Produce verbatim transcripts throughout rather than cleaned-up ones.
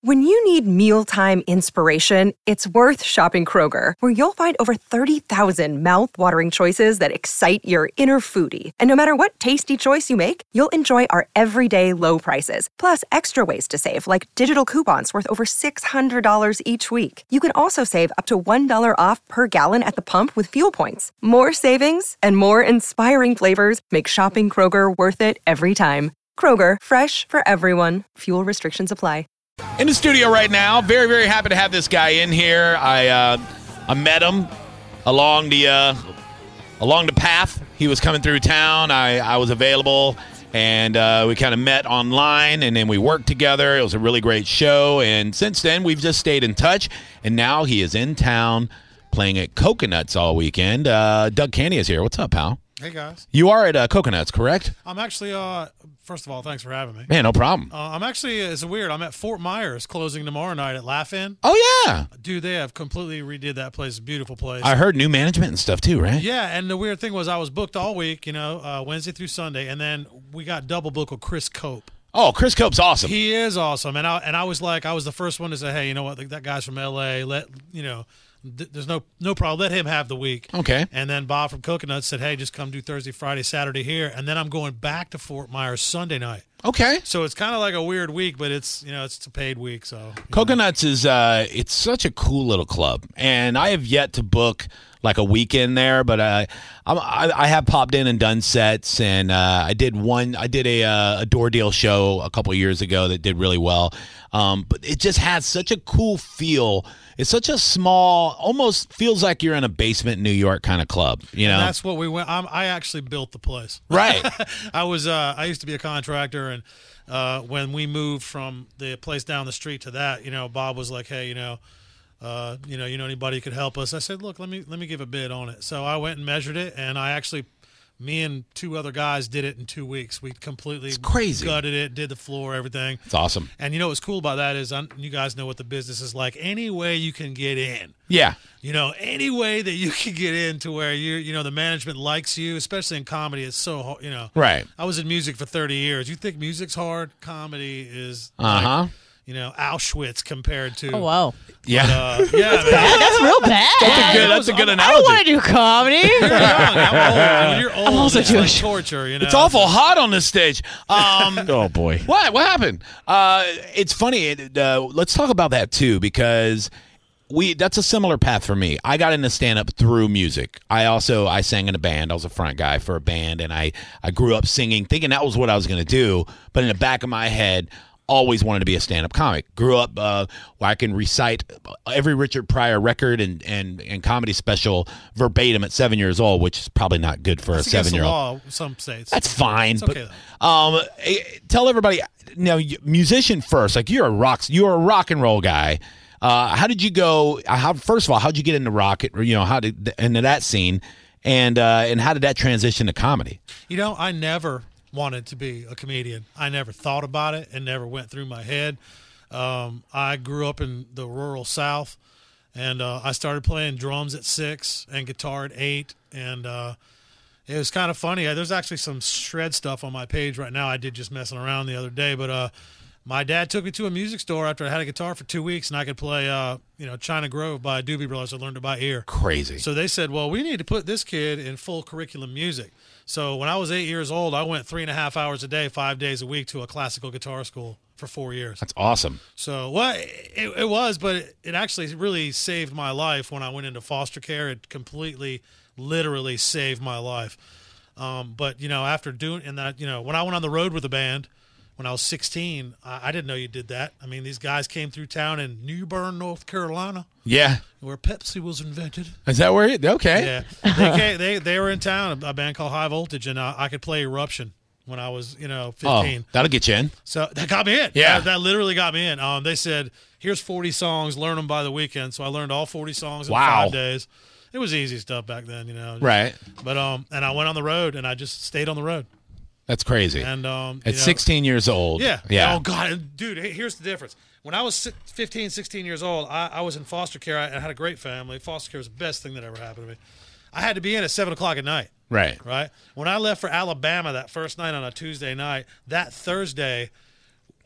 When you need mealtime inspiration, it's worth shopping Kroger, where you'll find over thirty thousand mouth-watering choices that excite your inner foodie. And no matter what tasty choice you make, you'll enjoy our everyday low prices, plus extra ways to save, like digital coupons worth over six hundred dollars each week. You can also save up to one dollar off per gallon at the pump with fuel points. More savings and more inspiring flavors make shopping Kroger worth it every time. Kroger, fresh for everyone. Fuel restrictions apply. In the studio right now, very, very happy to have this guy in here. I uh, I met him along the uh, along the path. He was coming through town. I, I was available, and uh, we kind of met online, and then we worked together. It was a really great show, and since then, we've just stayed in touch, and now he is in town playing at Coconuts all weekend. Uh, Doug Canny is here. What's up, pal? Hey, guys. You are at uh, Coconuts, correct? I'm actually, uh, first of all, thanks for having me. Man, no problem. Uh, I'm actually, it's weird, I'm at Fort Myers closing tomorrow night at Laugh-In. Oh, yeah. Dude, they have completely redid that place. Beautiful place. I heard new management and stuff, too, right? Yeah, and the weird thing was I was booked all week, you know, uh, Wednesday through Sunday, and then we got double booked with Chris Cope. Oh, Chris Cope's awesome. He is awesome, and I, and I was like, I was the first one to say, hey, you know what, that guy's from L A, let, you know, there's no no problem. Let him have the week. Okay. And then Bob from Coconuts said, hey, just come do Thursday, Friday, Saturday here. And then I'm going back to Fort Myers Sunday night. Okay. So it's kind of like a weird week, but it's, you know, it's a paid week. So Coconuts know. is uh, it's such a cool little club. And I have yet to book like a weekend there, but uh, I'm, I, I have popped in and done sets. And uh, I did one, I did a, uh, a door deal show a couple of years ago that did really well. Um, but it just has such a cool feel. It's such a small, almost feels like you're in a basement New York kind of club, you know? And that's what we went. I'm, I actually built the place. Right. I was. Uh, I used to be a contractor, and uh, when we moved from the place down the street to that, you know, Bob was like, "Hey, you know, uh, you know, you know anybody who could help us?" I said, "Look, let me let me give a bid on it." So I went and measured it, and I actually. Me and two other guys did it in two weeks. We completely it's crazy. gutted it, did the floor, everything. It's awesome. And you know what's cool about that is I'm, you guys know what the business is like. Any way you can get in. Yeah. You know, any way that you can get in to where you you know the management likes you, especially in comedy, it's so hard, you know. Right. I was in music for thirty years. You think music's hard? Comedy is Uh-huh. like, you know, Auschwitz compared to Oh wow. Yeah. But, uh, yeah, man. Bad. That's real bad. That's a good, that's a good I analogy. don't want to do comedy. You're young. I'm old. When you're old, I'm also it's Jewish. like torture, you know. It's awful hot on this stage. Um, Oh, boy. What? What happened? Uh, it's funny. It, uh, let's talk about that, too, because we that's a similar path for me. I got into stand-up through music. I also I sang in a band. I was a front guy for a band, and I, I grew up singing, thinking that was what I was going to do. But in the back of my head, always wanted to be a stand-up comic. Grew up uh, where I can recite every Richard Pryor record and, and, and comedy special verbatim at seven years old, which is probably not good for That's a against the seven-year-old. law in some states. That's fine. It's okay, but, um, eh, tell everybody, now, musician first. Like, you're a rock, you're a rock and roll guy. Uh, how did you go? How first of all, how did you get into rock? You know, how did into that scene, and uh, and how did that transition to comedy? You know, I never wanted to be a comedian. I never thought about it and never went through my head. Um, I grew up in the rural South, and uh, I started playing drums at six and guitar at eight, and uh, it was kind of funny. There's actually some shred stuff on my page right now. I did just messing around the other day, but uh, my dad took me to a music store after I had a guitar for two weeks, and I could play, uh, you know, China Grove by Doobie Brothers. I learned it by ear. Crazy. So they said, well, we need to put this kid in full curriculum music. So when I was eight years old, I went three and a half hours a day, five days a week to a classical guitar school for four years. That's awesome. So, well, it, it was, but it, it actually really saved my life when I went into foster care. It completely, literally saved my life. Um, but, you know, after doing and that, you know, when I went on the road with the band, when I was sixteen, I, I didn't know you did that. I mean, these guys came through town in New Bern, North Carolina. Yeah. Where Pepsi was invented. Is that where you, okay. Yeah. They, came, they they were in town, a band called High Voltage, and uh, I could play Eruption when I was, you know, fifteen. Oh, that'll get you in. So that got me in. Yeah. That, that literally got me in. Um, they said, here's forty songs, learn them by the weekend. So I learned all forty songs in Wow. five days. It was easy stuff back then, you know. Right. But um, and I went on the road, and I just stayed on the road. That's crazy. And um, At you know, sixteen years old. Yeah. Yeah. Oh, God. Dude, here's the difference. When I was fifteen, sixteen years old, I, I was in foster care. I, I had a great family. Foster care was the best thing that ever happened to me. I had to be in at seven o'clock at night. Right. Right? When I left for Alabama that first night on a Tuesday night, that Thursday,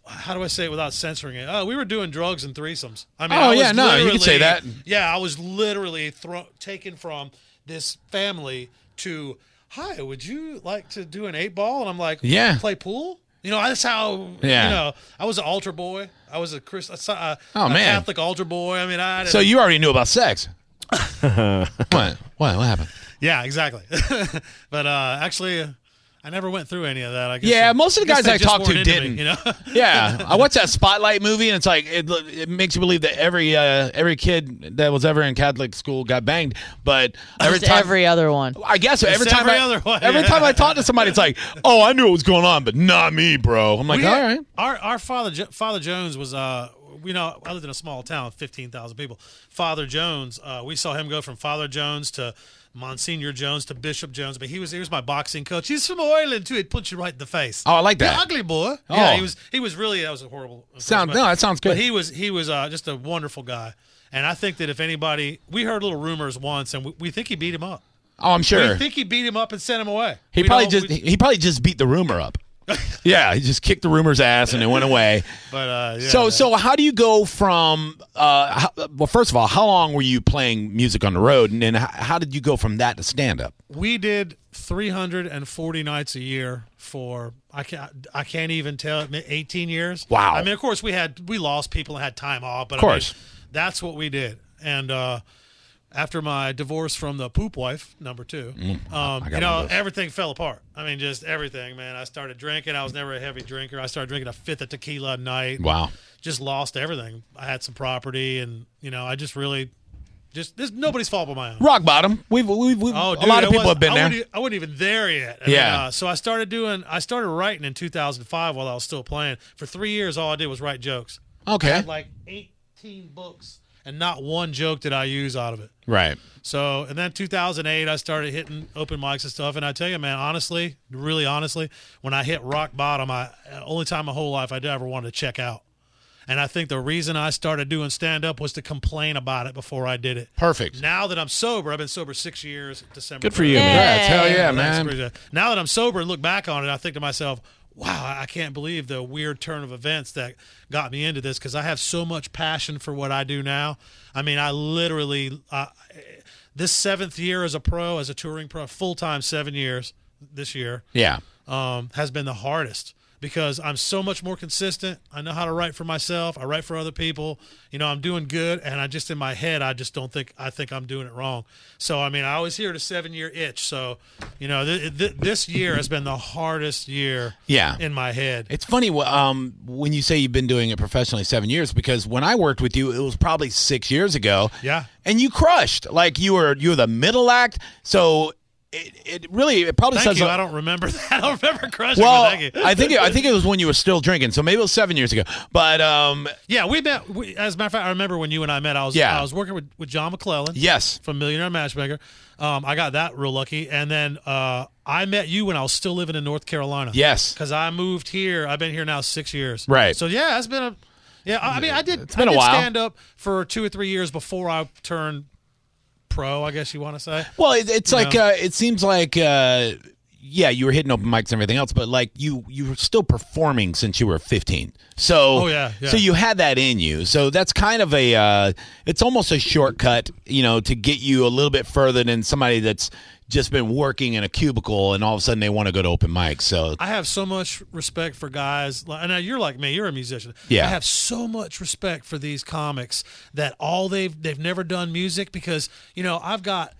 how do I say it without censoring it? Oh, we were doing drugs and threesomes. I mean, Oh, I was yeah, no, you can say literally- that. Yeah, I was literally thro- taken from this family to, hi, would you like to do an eight ball? And I'm like, Yeah. play pool? You know, that's how, Yeah. you know, I was an altar boy. I was a, Christ, a, Oh, a man. Catholic altar boy. I mean, I didn't- So you already knew about sex. what? What? What happened? Yeah, exactly. But uh, actually, uh, I never went through any of that. I guess. Yeah, most of the guess guys they I just talked to weren't into me, didn't. you know. Yeah, I watched that Spotlight movie, and it's like it, it makes you believe that every uh, every kid that was ever in Catholic school got banged. But every Just time, every other one. I guess so. every Just time every I, other one, every yeah. time I talk to somebody, it's like, oh, I knew what was going on, but not me, bro. I'm like, We all had- right. Our our father Jo- Father Jones was uh you know I lived in a small town, fifteen thousand people. Father Jones, uh, we saw him go from Father Jones to Monsignor Jones to Bishop Jones. But he was he was my boxing coach. He's from Ireland too. He'd punch you right in the face. Oh, I like that. You ugly boy. Oh. Yeah, he was he was really that was a horrible Sound but- no, that sounds good. But he was he was uh, just a wonderful guy. And I think that if anybody, we heard little rumors once, and we, we think he beat him up. oh, I'm sure. We think he beat him up and sent him away. He We probably don't- just we- he probably just beat the rumor up. Yeah, he just kicked the rumor's ass and it went away. But uh, yeah, so man. so how do you go from uh how, well first of all, how long were you playing music on the road, and then how, how did you go from that to stand up? we did three hundred forty nights a year for I can't I can't even tell eighteen years. Wow. I mean, of course we had we lost people and had time off, but Of course. I mean, that's what we did. And uh, after my divorce from the poop wife, number two, um, Mm, I got you one know, of those. everything fell apart. I mean, just everything, man. I started drinking. I was never a heavy drinker. I started drinking a fifth of tequila a night. Wow. Just lost everything. I had some property, and you know, I just really, just this nobody's fault but my own. Rock bottom. We've we've, we've Oh, a dude, lot of I people was- have been I there. Wasn't, e- I wasn't even there yet. I Yeah. mean, uh, so I started doing. I started writing in two thousand five while I was still playing. For three years, all I did was write jokes. I Okay. had like eighteen books, and not one joke did I use out of it. Right. So, and then two thousand eight, I started hitting open mics and stuff. And I tell you, man, honestly, really honestly, when I hit rock bottom, I only time my whole life I ever wanted to check out. And I think the reason I started doing stand up was to complain about it before I did it. Perfect. Now that I'm sober, I've been sober six years. December. Good for you, third. man. Yay. Hell yeah, Thanks, man. appreciate it. Now that I'm sober and look back on it, I think to myself, wow, I can't believe the weird turn of events that got me into this, because I have so much passion for what I do now. I mean, I literally, uh, this seventh year as a pro, as a touring pro, full-time seven years this year, Yeah. um, has been the hardest, because I'm so much more consistent. I know how to write for myself. I write for other people. You know, I'm doing good, and I just in my head, I just don't think I think I'm doing it wrong. So I mean, I always hear the seven year itch. So you know, th- th- this year has been the hardest year. Yeah. in my head. It's funny wh- um, when you say you've been doing it professionally seven years, because when I worked with you, it was probably six years ago. Yeah. And you crushed. Like you were you were the middle act. So it, it really it probably Thank says you. a- I don't remember that. I don't remember crushing. well, but thank you. I think it, I think it was when you were still drinking. So maybe it was seven years ago. But um, Yeah, we met. We, as a matter of fact, I remember when you and I met. I was Yeah. I was working with, with John McClellan. yes. From Millionaire Matchmaker. Um, I got that real lucky. And then uh, I met you when I was still living in North Carolina. Yes. Because I moved here. I've been here now six years. Right. So, yeah, it's been a – yeah, I I mean, I did, It's been I a did while. stand up for two or three years before I turned pro, I guess you want to say. Well, it, it's You like know? uh, it seems like uh, yeah, you were hitting open mics and everything else, but like you you were still performing since you were fifteen. So Oh, yeah, yeah. so you had that in you. So that's kind of a uh, it's almost a shortcut, you know, to get you a little bit further than somebody that's just been working in a cubicle and all of a sudden they want to go to open mics. So I have so much respect for guys. And now you're like me. You're a musician. Yeah. I have so much respect for these comics that all they've they've never done music, because you know I've got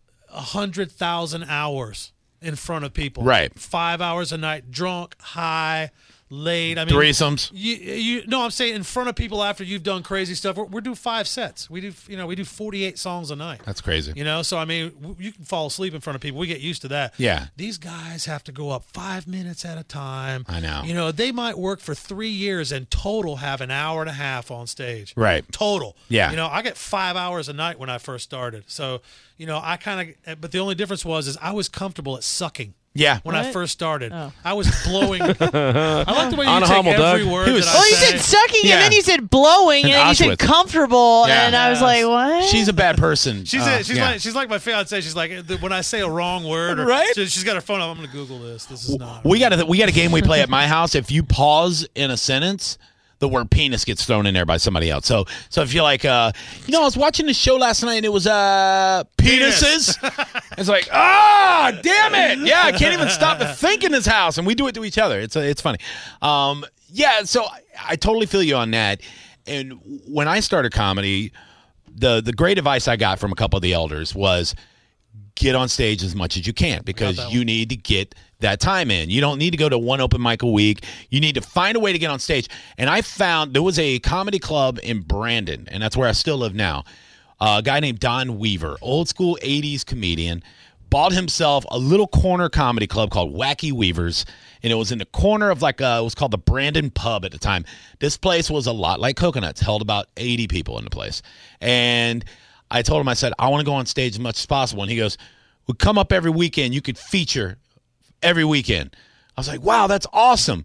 a hundred thousand hours in front of people. Right. Five hours a night, drunk, high, late. I mean, threesomes. You, you no, I'm saying in front of people after you've done crazy stuff. We're, we're doing five sets. We do, you know, we do forty-eight songs a night. That's crazy. You know, so I mean, w- you can fall asleep in front of people. We get used to that. Yeah. These guys have to go up five minutes at a time. I know. You know, they might work for three years and total have an hour and a half on stage. Right. Total. Yeah. You know, I get five hours a night when I first started. So, you know, I kind of, but the only difference was is I was comfortable at sucking. Yeah. When I What? first started, Oh. I was blowing. I like the way you On a take Hummel, every Doug. word He was- that Oh, I you say. said sucking, Yeah. and then you said blowing, and, And then you said Auschwitz. comfortable, Yeah. and I was like, what? She's a bad person. She's Uh, a, she's yeah. like she's like my fiance. She's like when I say a wrong word, or, Right? she, she's got her phone up. I'm going to Google this. This is not. We got a we got a game we play at my house. If you pause in a sentence, the word penis gets thrown in there by somebody else. So so if you're like, uh, you know, I was watching the show last night and it was uh penises. It's like, ah, damn it! Yeah, I can't even stop to think in this house, and we do it to each other. It's it's funny. Um, yeah, so I, I totally feel you on that. And when I started comedy, the the great advice I got from a couple of the elders was get on stage as much as you can because that you need to get that time in. You don't need to go to one open mic a week. You need to find a way to get on stage. And I found there was a comedy club in Brandon, and that's where I still live now. Uh, a guy named Don Weaver, old school eighties comedian, bought himself a little corner comedy club called Wacky Weavers, and it was in the corner of like a, it was called the Brandon Pub at the time. This place was a lot like Coconuts, held about eighty people in the place. And I told him, I said, I want to go on stage as much as possible. And he goes, we come up every weekend. You could feature every weekend. I was like, wow, that's awesome.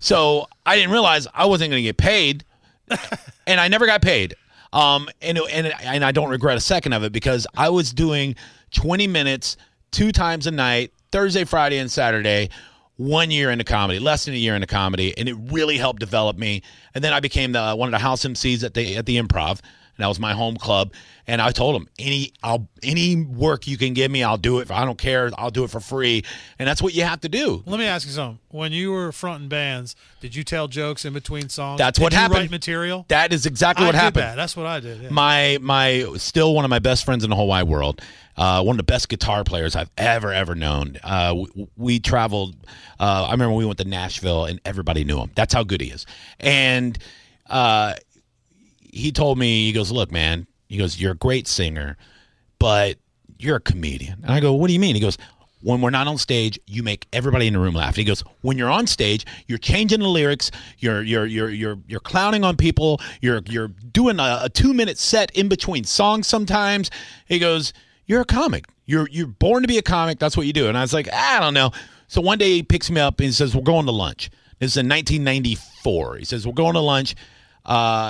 So I didn't realize I wasn't going to get paid, and I never got paid. Um, and, and and I don't regret a second of it because I was doing twenty minutes two times a night, Thursday, Friday, and Saturday, one year into comedy, less than a year into comedy, and it really helped develop me. And then I became the one of the house M Cs at the at the Improv, and that was my home club. And I told him, any I'll any work you can give me, I'll do it. I don't care. I'll do it for free. And that's what you have to do. Let me ask you something. When you were fronting bands, did you tell jokes in between songs? That's did what you happened. Write material. That is exactly I what did happened. that. That's what I did. Yeah. My my still one of my best friends in the whole wide world. Uh, one of the best guitar players I've ever ever known. Uh, we, we traveled. Uh, I remember we went to Nashville and everybody knew him. That's how good he is. And uh, he told me, he goes, "Look, man," he goes, "you're a great singer, but you're a comedian." And I go, "What do you mean?" He goes, "When we're not on stage, you make everybody in the room laugh." He goes, "When you're on stage, you're changing the lyrics, you're you're you're you're you're clowning on people, you're you're doing a, a two minute set in between songs sometimes." He goes, "You're a comic. You're you're born to be a comic. That's what you do." And I was like, I don't know. So one day he picks me up and he says, "We're going to lunch." This is in nineteen ninety-four. He says, "We're going to lunch." Uh,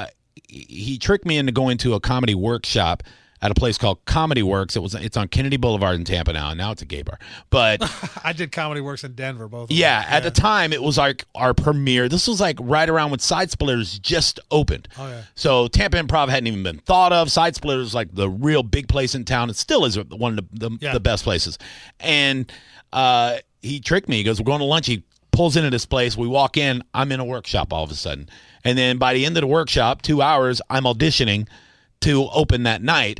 he tricked me into going to a comedy workshop at a place called Comedy Works. It was it's on Kennedy Boulevard in Tampa now, and now it's a gay bar. But I did Comedy Works in Denver, both. Of yeah, them. at the time it was like our premiere. This was like right around when Side Splitters just opened. Oh, yeah. So Tampa Improv hadn't even been thought of. Side Splitters was like the real big place in town. It still is one of the the, Yeah. the best places. And uh, he tricked me. He goes, "We're going to lunch." He pulls into this place. We walk in. I'm in a workshop all of a sudden. And then by the end of the workshop, two hours, I'm auditioning to open that night.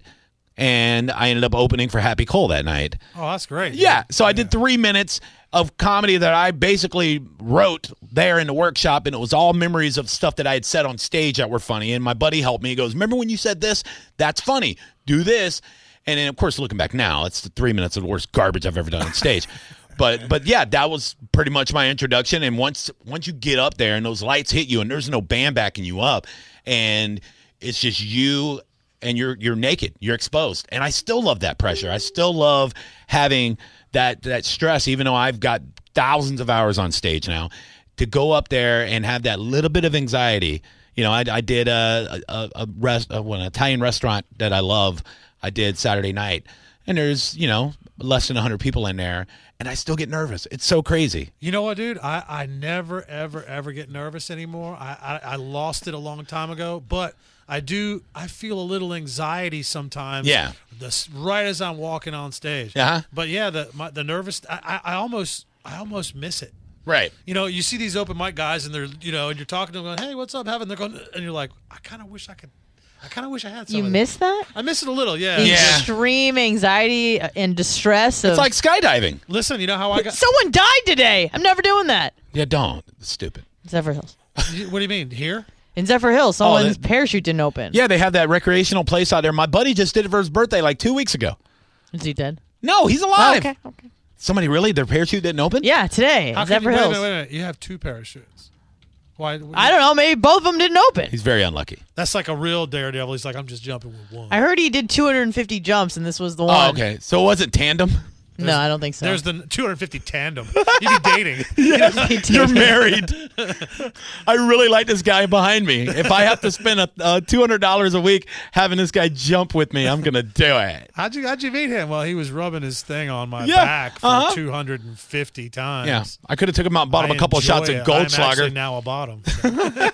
And I ended up opening for Happy Cole that night. Oh, that's great. Yeah, so I did three minutes of comedy that I basically wrote there in the workshop, and it was all memories of stuff that I had said on stage that were funny. And my buddy helped me. He goes, "Remember when you said this? That's funny. Do this." And then, of course, looking back now, it's the three minutes of the worst garbage I've ever done on stage. But but yeah, that was pretty much my introduction. And once once you get up there and those lights hit you, and there's no band backing you up, and it's just you. And you're you're naked, you're exposed, and I still love that pressure. I still love having that that stress, even though I've got thousands of hours on stage now, to go up there and have that little bit of anxiety. You know, I, I did a a, a rest a, well, an Italian restaurant that I love. I did Saturday night, and there's you know less than a hundred people in there, and I still get nervous. It's so crazy. You know what, dude? I, I never, ever, ever get nervous anymore. I, I, I lost it a long time ago, but I do. I feel a little anxiety sometimes. Yeah. This, right as I'm walking on stage. Uh-huh. But yeah, the my, the nervous. I, I, I almost I almost miss it. Right. You know, you see these open mic guys, and they're you know, and you're talking to them, going, "Hey, what's up, Heaven?" They're going, and you're like, "I kind of wish I could. I kind of wish I had some." You of miss that? I miss it a little. Yeah. Yeah. Extreme anxiety and distress. Of, It's like skydiving. Listen, you know how I got. someone died today. I'm never doing that. Yeah, don't. It's stupid. Zephyr Hills. What do you mean here? In Zephyr Hills, someone's that- parachute didn't open. Yeah, they have that recreational place out there. My buddy just did it for his birthday like two weeks ago. Is he dead? No, he's Oh, alive. okay. Okay. Somebody really? Their parachute didn't open? Yeah, today. How in can you, Zephyr wait, a Hills. minute, wait a minute. You have two parachutes. Why? I don't know. Maybe both of them didn't open. He's very unlucky. That's like a real daredevil. He's like, I'm just jumping with one. I heard he did two hundred fifty jumps, and this was the one. Oh, okay. So it wasn't tandem? No, I don't think so. There's the two hundred fifty tandem. You'd be dating. You're married. I really like this guy behind me. If I have to spend a, uh, two hundred dollars a week having this guy jump with me, I'm going to do it. How'd you how'd you meet him? Well, he was rubbing his thing on my Yeah, back for uh-huh. two hundred fifty times. Yeah. I could have took him out and bought him I a couple of shots enjoy of it. I'm Goldschlager. actually now a bottom. So.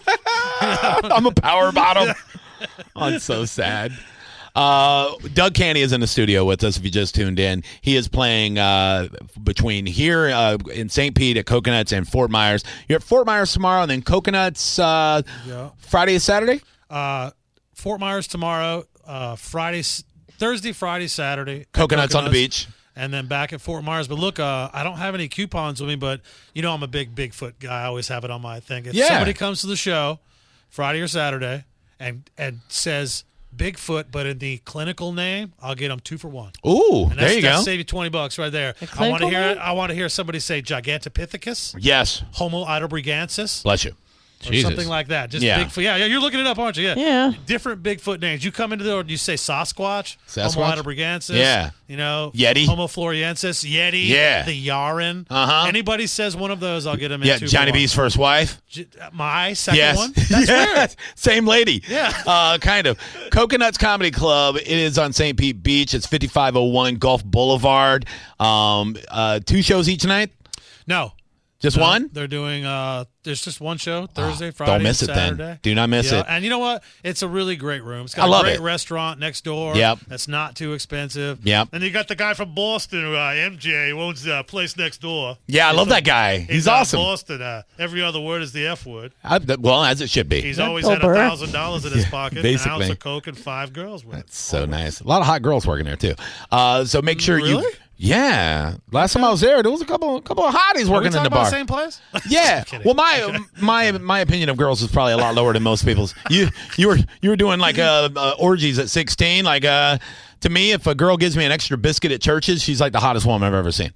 I'm a power bottom. Oh, it's so sad. Uh, Doug Canny is in the studio with us if you just tuned in. He is playing uh, between here uh, in Saint Pete at Coconuts and Fort Myers. You're at Fort Myers tomorrow, and then Coconuts uh, Yeah. Friday and Saturday? Uh, Fort Myers tomorrow, uh, Friday, Thursday, Friday, Saturday. at Coconuts on the beach. And then back at Fort Myers. But look, uh, I don't have any coupons with me, but you know I'm a big Bigfoot guy. I always have it on my thing. If Yeah. somebody comes to the show Friday or Saturday and and says Bigfoot, but in the clinical name, I'll get them two for one. Ooh, And that's, there you that's go. save you twenty bucks right there. The I want to clinical hear name? I want to hear somebody say Gigantopithecus, Yes. Homo heidelbergensis, Bless you. or Jesus. something like that. Just Yeah. Bigfoot. Yeah, yeah, you're looking it up, aren't you? Yeah. Yeah. Different Bigfoot names. You come into the door, you say Sasquatch, Sasquatch? Homo heidelbergensis. Yeah. You know, Yeti? Homo floresiensis, Yeti. Yeah. The Yaren. Uh-huh. Anybody says one of those, I'll get them in Yeah, two Johnny for one. B's first wife. J- My second Yes. one. That's yes. weird. Same lady. Yeah. Uh, kind of. Coconuts Comedy Club. It is on Saint Pete Beach. It's fifty-five oh one Gulf Boulevard. Um, uh, two shows each night? No. Just No, one? They're doing. Uh, there's just one show Thursday, Friday, Don't miss and it then. Saturday. Do not miss Yeah, it. And you know what? It's a really great room. It's got I love a great it. restaurant next door. Yep. That's not too expensive. Yep. And you got the guy from Boston, uh, M J, who owns the place next door. Yeah, I He's love from- that guy. He's, out of awesome. Boston. Uh, every other word is the F word. I, well, as it should be. He's that always Bill had a Burr? thousand dollars in his pocket, an ounce basically. of coke, and five girls with. That's so nice. A lot of hot girls working there too. Uh, so make sure you. Really? Yeah. Last time I was there, there was a couple, couple of hotties Are we working talking in the about bar. the same place? Yeah. kidding. Well, my my my opinion of girls is probably a lot lower than most people's. You you were you were doing like uh, uh orgies at sixteen. Like uh, to me, if a girl gives me an extra biscuit at churches, she's like the hottest woman I've ever seen.